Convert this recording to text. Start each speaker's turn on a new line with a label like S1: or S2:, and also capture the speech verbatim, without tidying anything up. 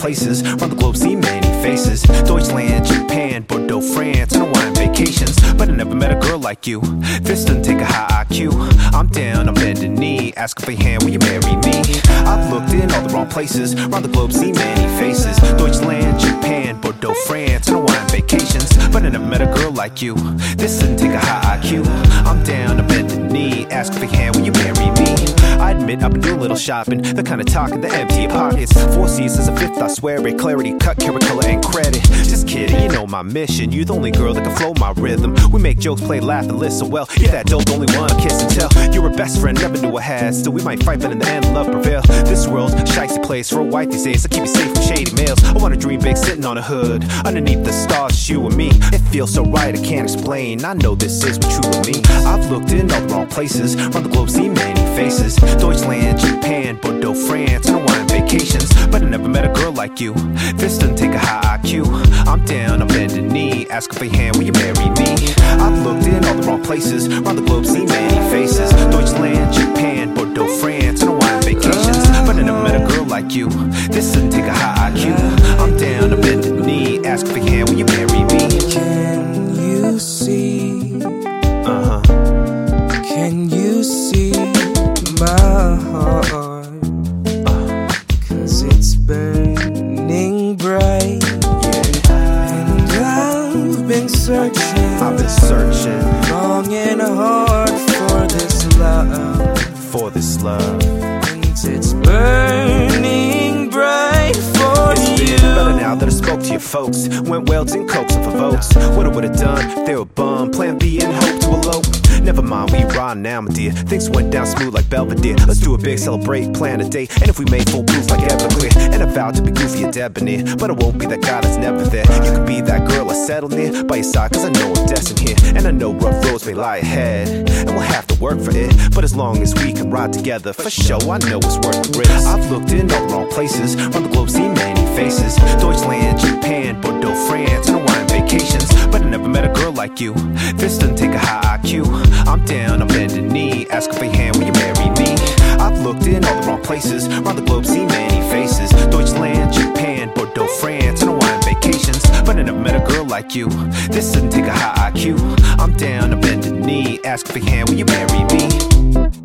S1: places, around the globe, see many faces. Deutschland, Japan, Bordeaux, France, and Hawaiian vacations. But I never met a girl like you. This doesn't take a high I Q. I'm down, I'm bending knee, asking for your hand, will you marry me? I've looked in all the wrong places, around the globe, see many faces. Deutschland, Japan, Bordeaux, France, and Hawaiian vacations. But I never met a girl like you. This doesn't take a high I Q. I'm down, I'm bending knee, asking for your hand, will you marry me? I admit I've been doing a little shopping, the kind of talking that empty your pockets. Four seasons, a fifth, I swear it. Clarity, cut, carrot, color, and credit. Just kidding, you know my mission. You're the only girl that can flow my rhythm. We make jokes, play, laugh, and listen well. You're that dope, the only one I kiss and tell. You're a best friend, never knew I had. Still we might fight, but in the end love prevail. This world's a shicey place for a white these days, so keep you safe from shady males. I wanna dream big, sitting on a hood, underneath the stars, it's you and me. It feels so right, I can't explain. I know this is what truly means. I've looked in all the wrong places, around the globe, seen many faces. Deutschland, Japan, Bordeaux, France, and Hawaiian vacations. But I never met a girl like you. This doesn't take a high I Q. I'm down, I'm bending knee, asking for your hand, will you marry me? I've looked in all the wrong places, around the globe, seen many faces. Deutschland, Japan, Bordeaux, France, and Hawaiian vacations. But I never met a girl like you. This doesn't take a high I Q. I'm down, I'm bending knee, asking for your hand, will you marry me?
S2: Can you see?
S1: Uh-huh.
S2: Can you see my heart? Cause it's burning bright. And I've been searching,
S1: I've been searching
S2: long and hard for this love.
S1: for this love.
S2: And it's burning bright for
S1: It's
S2: you.
S1: feeling better now that I spoke to your folks. Went welds and cokes and for votes. What I would've done, if they were bum. Plan B and hope to elope. Never mind, we ride now, my dear. Things went down smooth like Belvedere. Let's do a big celebrate, plan a date. And if we made full proof like Everclear. And I vowed to be goofy and debonair, but I won't be that guy that's never there. You can be that girl I settle near by your side, cause I know I'm destined here. And I know rough roads may lie ahead, and we'll have to work for it. But as long as we can ride together, for sure, I know it's worth the risk. I've looked in all the wrong places, around the globe, seen many faces. Deutschland, Japan, Bordeaux, France, and Hawaiian vacations. But I never met a girl like you. This doesn't take a high I Q. I'm down, I'm bending knee, asking for your hand, will you marry me? I've looked in all the wrong places, around the globe, seen many faces. Deutschland, Japan, Bordeaux, France, and Hawaiian vacations. But I never met a girl like you. This doesn't take a high I Q. I'm down, I'm bending knee, asking for your hand, will you marry me?